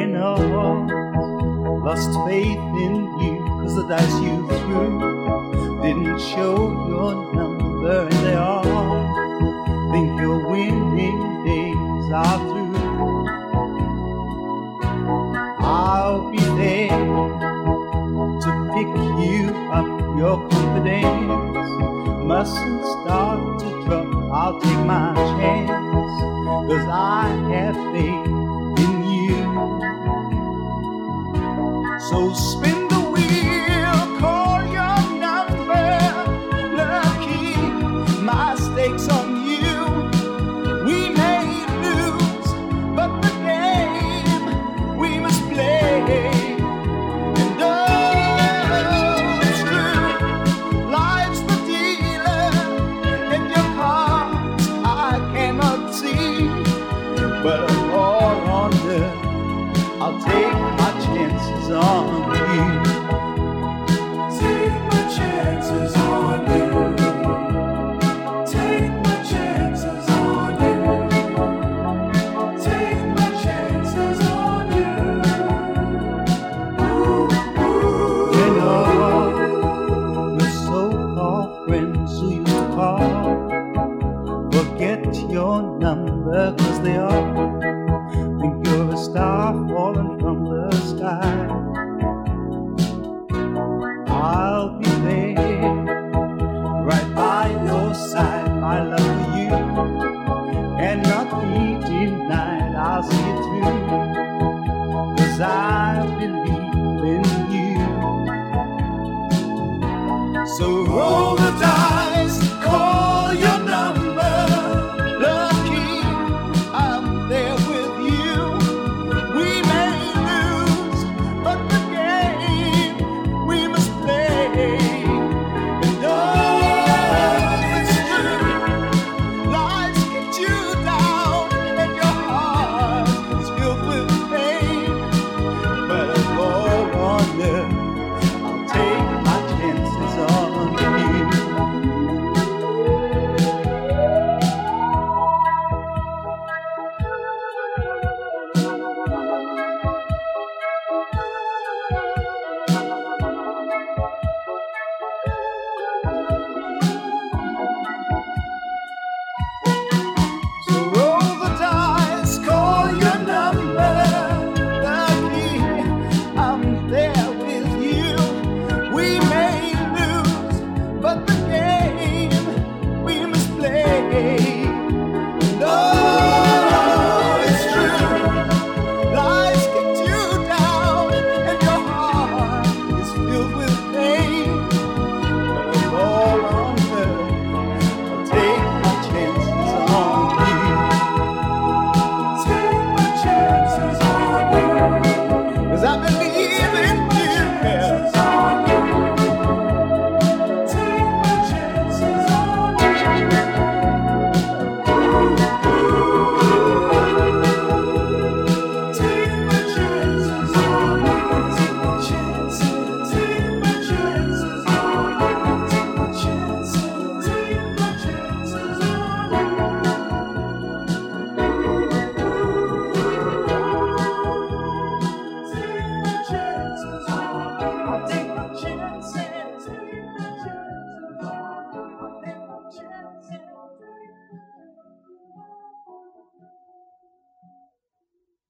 when a heart lost faith in you, 'cause the dice you threw didn't show your number, and they all think your winning days are through. I'll be there to pick you up. Your confidence mustn't start to drop. I'll take my chance, 'cause I have faith in you. So spin the wheel, call your number, lucky, my stakes on you. We may lose, but the game we must play. And oh, it's true, life's the dealer, and your cards I cannot see. But all on earth, I'll take my chances on you. Take my chances on you. Take my chances on you. Take my chances on you. Ooh, ooh. You know, your so-called friends who used to call, forget your number.